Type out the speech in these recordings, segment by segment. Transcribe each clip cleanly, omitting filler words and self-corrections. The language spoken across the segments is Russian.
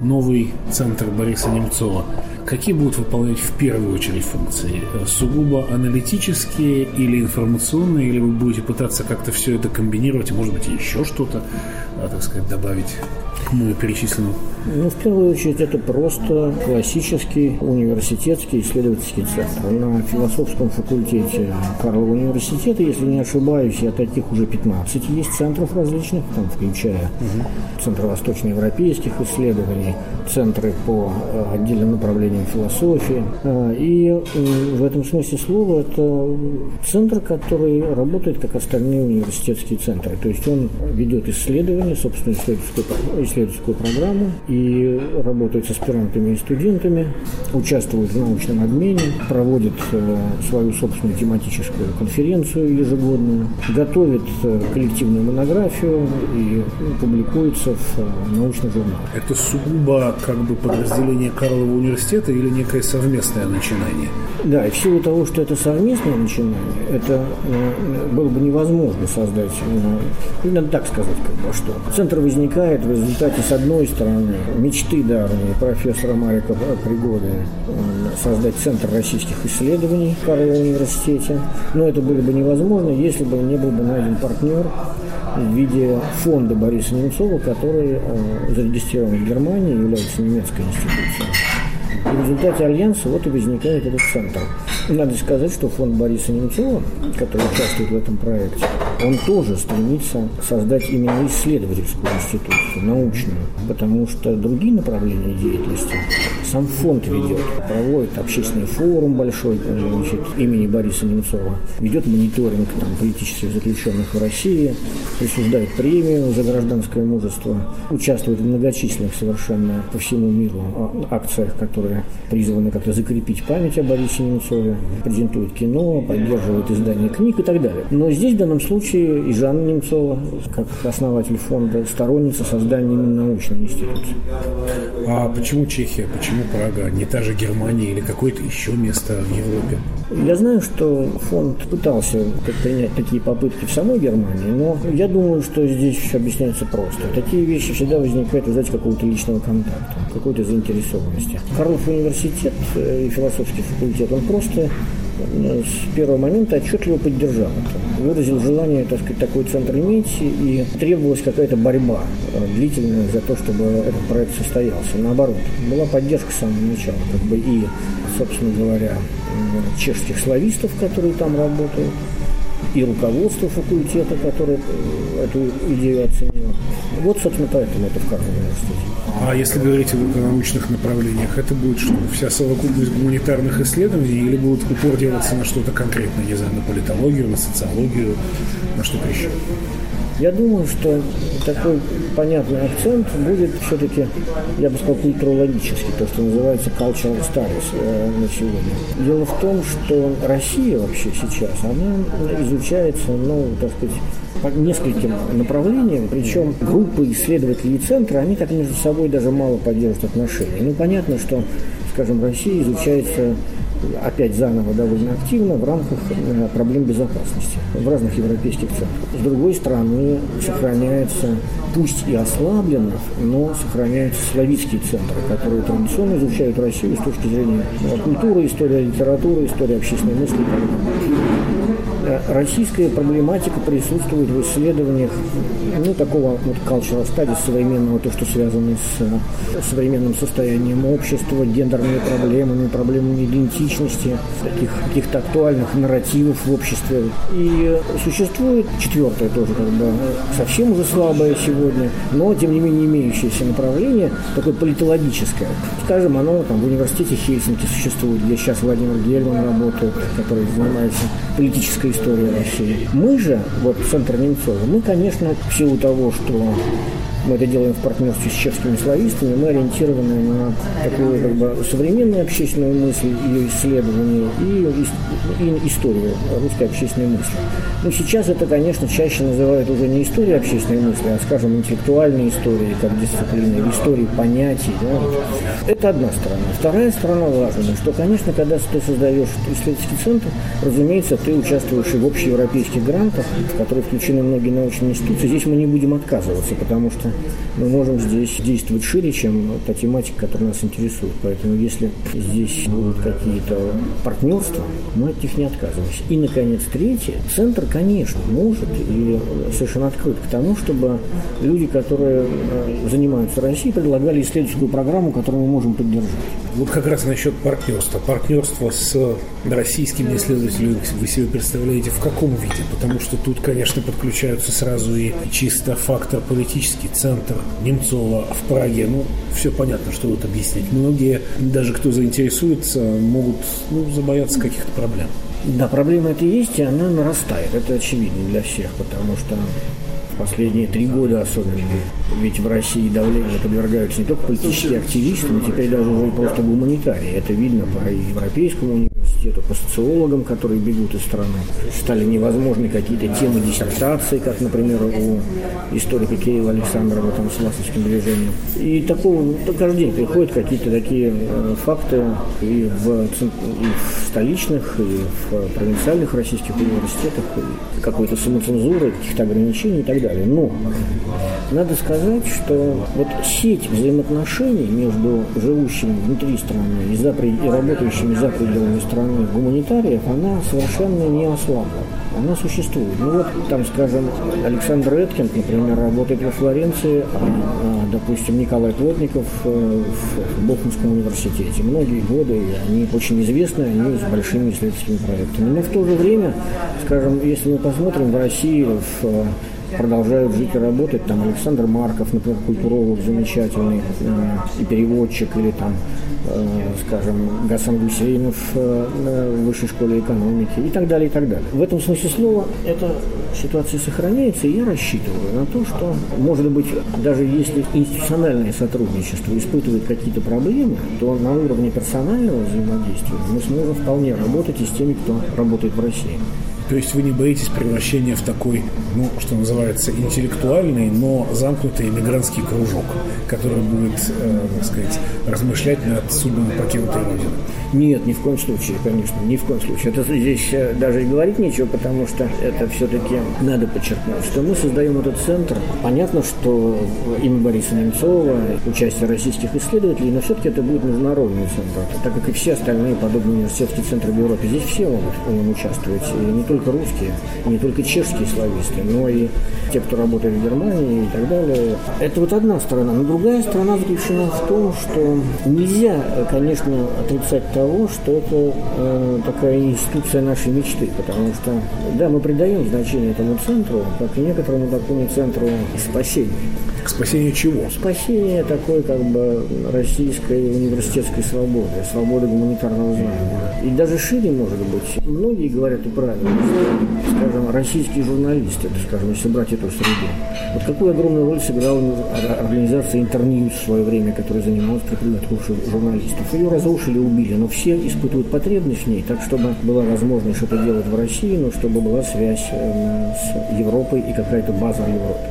новый центр Бориса Немцова, какие будут выполнять в первую очередь функции? Сугубо аналитические или информационные, или вы будете пытаться как-то все это комбинировать, и, может быть, еще что-то, так сказать, добавить к моему перечисленному? В первую очередь, это просто классический университетский исследовательский центр. На философском факультете Карлова университета, если не ошибаюсь, таких уже 15 есть центров различных, там, включая Центр восточноевропейских исследований, центры по отдельным направлениям философии. И в этом смысле слова это центр, который работает как остальные университетские центры. То есть он ведет исследования, собственно, исследовательскую программу, и работает с аспирантами и студентами, участвует в научном обмене, проводит свою собственную тематическую конференцию ежегодную, готовит коллективную монографию и публикуется в научных журналах. Это сугубо подразделение Карлова университета или некое совместное начинание? Да, и в силу того, что это совместное начинание, это было бы невозможно создать, надо так сказать, что центр возникает в результате, с одной стороны, мечты давней профессора Марика Пригоды создать Центр российских исследований в Карловом университете, но это было бы невозможно, если бы не был бы найден партнер в виде фонда Бориса Немцова, который зарегистрирован в Германии, является немецкой институцией. И в результате альянса и возникает этот центр. Надо сказать, что фонд Бориса Немцова, который участвует в этом проекте, он тоже стремится создать именно исследовательскую институцию, научную, потому что другие направления деятельности сам фонд ведет. Проводит общественный форум большой имени Бориса Немцова, ведет мониторинг политических заключенных в России, присуждает премию за гражданское мужество, участвует в многочисленных совершенно по всему миру акциях, которые призваны как-то закрепить память о Борисе Немцове, презентует кино, поддерживает издание книг и так далее. Но здесь в данном случае и Жанна Немцова, как основатель фонда, сторонница создания именно научной институции. А почему Чехия, почему Прага, не та же Германия или какое-то еще место в Европе? Я знаю, что фонд пытался предпринять такие попытки в самой Германии, но я думаю, что здесь все объясняется просто. Такие вещи всегда возникают из-за какого-то личного контакта, какой-то заинтересованности. Карлов университет и философский факультет, он просто с первого момента отчетливо поддержал это. Выразил желание, такой центр иметь, и требовалась какая-то борьба длительная за то, чтобы этот проект состоялся. Наоборот, была поддержка с самого начала, и, собственно говоря, чешских славистов, которые там работают, и руководство факультета, которое эту идею оценило. Собственно, поэтому это в Карловом университете. А если говорить о научных направлениях, это будет что? Вся совокупность гуманитарных исследований или будут упор делаться на что-то конкретное, не знаю, на политологию, на социологию, на что-то еще? Я думаю, что такой понятный акцент будет все-таки, я бы сказал, культурологический, то, что называется cultural studies на сегодня. Дело в том, что Россия вообще сейчас, она изучается, по нескольким направлениям, причем группы исследователей и центра, они так между собой даже мало поддерживают отношения. Понятно, что, скажем, Россия изучается опять заново довольно активно в рамках проблем безопасности в разных европейских центрах. С другой стороны, сохраняется, пусть и ослабленно, но сохраняются славянские центры, которые традиционно изучают Россию с точки зрения культуры, истории литературы, истории общественной мысли и так далее. Российская проблематика присутствует в исследованиях такого cultural studies современного, то, что связано с современным состоянием общества, гендерными проблемами, проблемами идентичности, таких каких-то актуальных нарративов в обществе. И существует четвертое тоже, совсем уже слабое сегодня, но, тем не менее, имеющееся направление, такое политологическое. Скажем, оно в университете Хельсинки существует, где сейчас Владимир Гельман работает, который занимается политической историей России. Мы же, Центр Немцова, мы, конечно, в силу того, что мы это делаем в партнерстве с чешскими славистами, мы ориентированы на такую современную общественную мысль, ее исследование и историю русской общественной мысли. Ну, сейчас это, конечно, чаще называют уже не историей общественной мысли, а, скажем, интеллектуальной историей, как дисциплиной, историей понятий. Да? Это одна сторона. Вторая сторона важная, что, конечно, когда ты создаешь исследовательский центр, разумеется, ты участвуешь и в общеевропейских грантах, в которые включены многие научные институции. Здесь мы не будем отказываться, потому что мы можем здесь действовать шире, чем та тематика, которая нас интересует. Поэтому, если здесь будут какие-то партнерства, мы от них не отказываемся. И, наконец, третье. Центр, конечно, может и совершенно открыт к тому, чтобы люди, которые занимаются Россией, предлагали исследовательскую программу, которую мы можем поддержать. Вот как раз насчет партнерства. Партнерство с российскими исследователями вы себе представляете в каком виде? Потому что тут, конечно, подключаются сразу и чисто фактор политический. Центр Немцова в Праге. Ну, все понятно, что вот объяснить. Многие, даже кто заинтересуется, могут забояться каких-то проблем. Да, проблема это есть, и она нарастает. Это очевидно для всех, потому что в последние 3 года особенно, ведь в России давлению подвергаются не только политические активисты, но теперь даже уже просто гуманитарии. Это видно по Европейскому университету, по социологам, которые бегут из страны. Стали невозможны какие-то темы диссертации, как, например, у историка Кирилла Александрова там, с Власовским движением. И такого каждый день приходят какие-то такие факты и в столичных, и в провинциальных российских университетах, и какой-то самоцензуры, каких-то ограничений и так далее. Но надо сказать, что вот сеть взаимоотношений между живущими внутри страны и работающими за пределами страны гуманитариев, она совершенно не ослабла. Она существует. Ну вот, там, скажем, Александр Эткинд, например, работает во Флоренции, допустим, Николай Плотников в Бохумском университете. Многие годы они очень известны, они с большими исследовательскими проектами. Но в то же время, скажем, если мы посмотрим, в России продолжают жить и работать там Александр Марков, например, культуролог замечательный и переводчик, или там, скажем, Гасан Гусейнов в Высшей школе экономики и так далее, и так далее. В этом смысле слова эта ситуация сохраняется, и я рассчитываю на то, что, может быть, даже если институциональное сотрудничество испытывает какие-то проблемы, то на уровне персонального взаимодействия мы сможем вполне работать и с теми, кто работает в России. То есть вы не боитесь превращения в такой, что называется, интеллектуальный, но замкнутый эмигрантский кружок, который будет, так сказать, размышлять над судьбами покинутой Родины? Нет, ни в коем случае, конечно, ни в коем случае. Это здесь даже и говорить нечего, потому что это все-таки надо подчеркнуть, что мы создаем этот центр. Понятно, что имя Бориса Немцова, участие российских исследователей, но все-таки это будет международный центр, так как и все остальные подобные университетские центры в Европе. Здесь все могут в нем участвовать, и не только русские, не только чешские слависты, но и те, кто работает в Германии и так далее. Это вот одна сторона. Но другая сторона заключена в том, что нельзя, конечно, отрицать того, что это такая институция нашей мечты, потому что, да, мы придаем значение этому центру, как и некоторому такому центру спасения. К спасению чего? Спасение такой, как бы, российской университетской свободы, свободы гуманитарного знания. И даже шире, может быть. Многие говорят и правильно, скажем, российские журналисты, скажем, если брать эту среду. Вот какую огромную роль сыграла организация Интерньюз в свое время, которая занималась подготовкой журналистов. Ее разрушили, убили, но все испытывают потребность в ней, так, чтобы была возможность что-то делать в России, но чтобы была связь с Европой и какая-то база в Европе.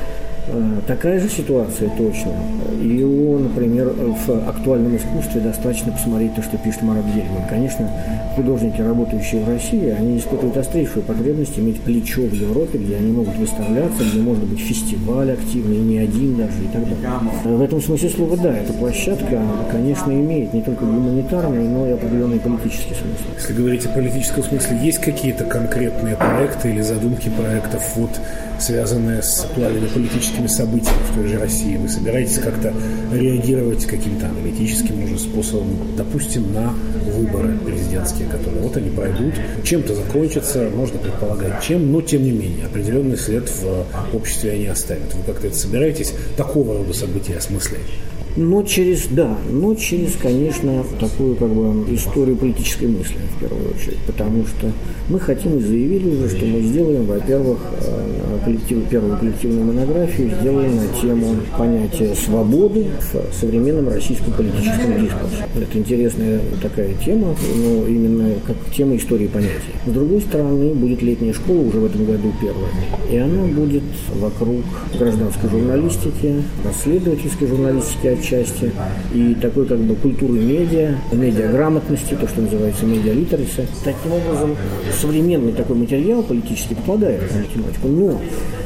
Такая же ситуация точно. И, например, в актуальном искусстве достаточно посмотреть то, что пишет Марат Гельман. Конечно, художники, работающие в России, они испытывают острейшую потребность иметь плечо в Европе, где они могут выставляться, где может быть фестиваль активный, не один даже и так далее. В этом смысле слова, да, эта площадка, конечно, имеет не только гуманитарный, но и определенный политический смысл. Если говорить о политическом смысле, есть какие-то конкретные проекты или задумки проектов, связанные с актуальными политическими событиями в той же России? Вы собираетесь как-то реагировать каким-то аналитическим уже способом, допустим, на выборы президентские, которые они пройдут, чем-то закончатся, можно предполагать чем, но тем не менее определенный след в обществе они оставят. Вы как-то это собираетесь такого рода события осмыслять? Но через, конечно, такую как бы историю политической мысли, в первую очередь, потому что мы хотим и заявили уже, что мы сделаем, во-первых, первую коллективную монографию сделаем на тему понятия свободы в современном российском политическом дискурсе. Это интересная такая тема, но именно как тема истории понятий. С другой стороны, будет летняя школа уже в этом году первая, и она будет вокруг гражданской журналистики, расследовательской журналистики отчасти, и такой как бы культуры медиаграмотности, то, что называется медиалитереси. Таким образом, современный такой материал политически попадает в математику, но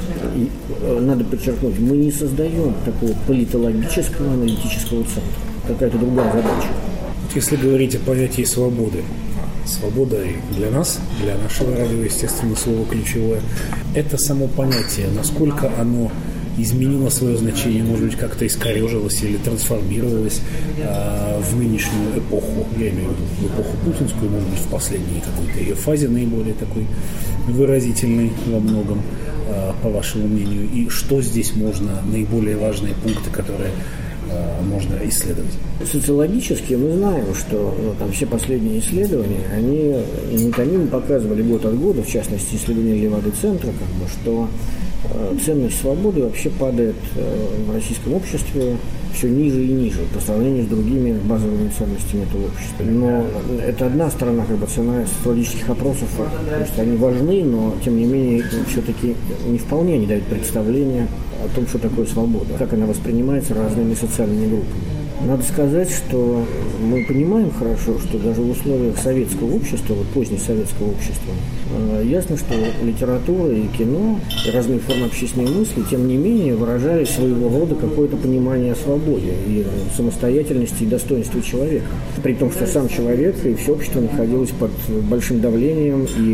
надо подчеркнуть, мы не создаем такого политологического аналитического центра. Какая-то другая задача. Если говорить о понятии свободы, свобода и для нас, для нашего радио, естественно, слово ключевое, это само понятие, насколько оно изменило свое значение, может быть, как-то искорежилось или трансформировалось в нынешнюю эпоху, я имею в виду в эпоху путинскую, может быть, в последней какой-то ее фазе, наиболее такой выразительной во многом, по вашему мнению, и что здесь можно, наиболее важные пункты, которые можно исследовать? Социологически мы знаем, что там все последние исследования, они неутомимо показывали год от года, в частности, исследования Левады-центра, что ценность свободы вообще падает в российском обществе все ниже и ниже по сравнению с другими базовыми ценностями этого общества. Но это одна сторона цена социологических опросов, то есть они важны, но тем не менее все-таки не вполне они дают представление о том, что такое свобода, как она воспринимается разными социальными группами. Надо сказать, что мы понимаем хорошо, что даже в условиях советского общества, позднесоветского общества, ясно, что литература и кино, и разные формы общественной мысли, тем не менее, выражали своего рода какое-то понимание о свободе и самостоятельности и достоинстве человека. При том, что сам человек и все общество находилось под большим давлением, и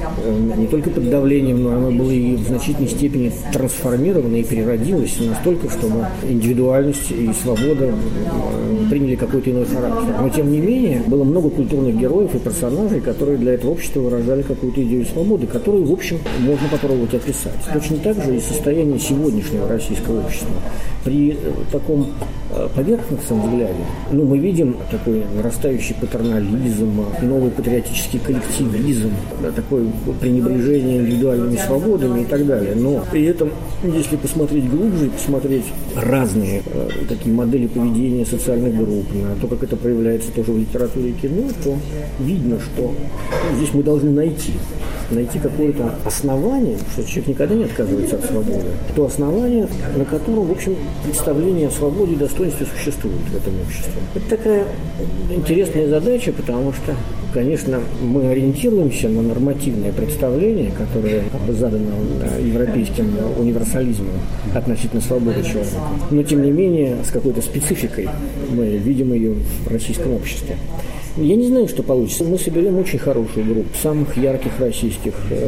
не только под давлением, но оно было и в значительной степени трансформировано и переродилось настолько, чтобы индивидуальность и свобода приняли какой-то иной характер. Но, тем не менее, было много культурных героев и персонажей, которые для этого общества выражали какую-то идею свободы, которую, в общем, можно попробовать описать. Точно так же и состояние сегодняшнего российского общества. При таком поверхностном взгляде, мы видим такой нарастающий патернализм, новый патриотический коллективизм, такое пренебрежение индивидуальными свободами и так далее. Но при этом, если посмотреть глубже, посмотреть разные такие модели поведения социальных групп, на то, как это проявляется тоже в литературе и кино, то видно, что здесь мы должны найти какое-то основание, что человек никогда не отказывается от свободы, то основание, на котором, в общем, представление о свободе и достоинстве существует в этом обществе. Это такая интересная задача, потому что, конечно, мы ориентируемся на нормативное представление, которое задано европейским универсализмом относительно свободы человека. Но, тем не менее, с какой-то спецификой мы видим ее в российском обществе. Я не знаю, что получится. Мы соберем очень хорошую группу самых ярких российских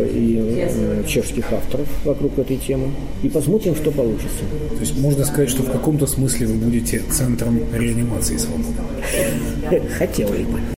и чешских авторов вокруг этой темы и посмотрим, что получится. То есть можно сказать, что в каком-то смысле вы будете центром реанимации свободы? Хотелось бы.